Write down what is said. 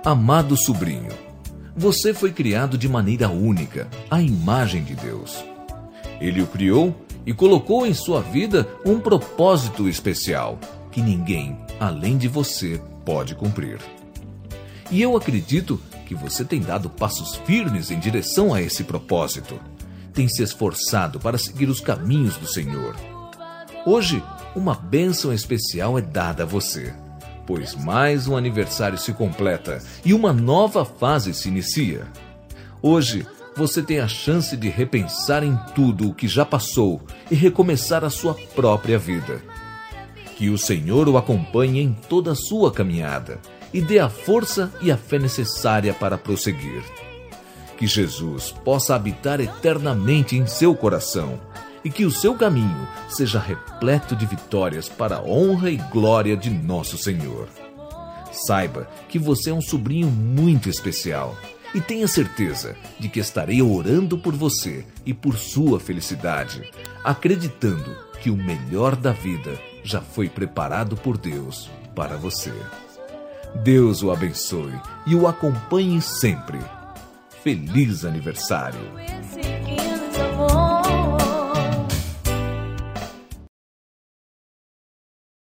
Amado sobrinho, você foi criado de maneira única, à imagem de Deus. Ele o criou e colocou em sua vida um propósito especial que ninguém, além de você, pode cumprir. E eu acredito que você tem dado passos firmes em direção a esse propósito. Tem se esforçado para seguir os caminhos do Senhor. Hoje, uma bênção especial é dada a você, pois mais um aniversário se completa e uma nova fase se inicia. Hoje, você tem a chance de repensar em tudo o que já passou e recomeçar a sua própria vida. Que o Senhor o acompanhe em toda a sua caminhada e dê a força e a fé necessária para prosseguir. Que Jesus possa habitar eternamente em seu coração e que o seu caminho seja repleto de vitórias para a honra e glória de nosso Senhor. Saiba que você é um sobrinho muito especial e tenha certeza de que estarei orando por você e por sua felicidade, acreditando que o melhor da vida já foi preparado por Deus para você. Deus o abençoe e o acompanhe sempre. Feliz aniversário!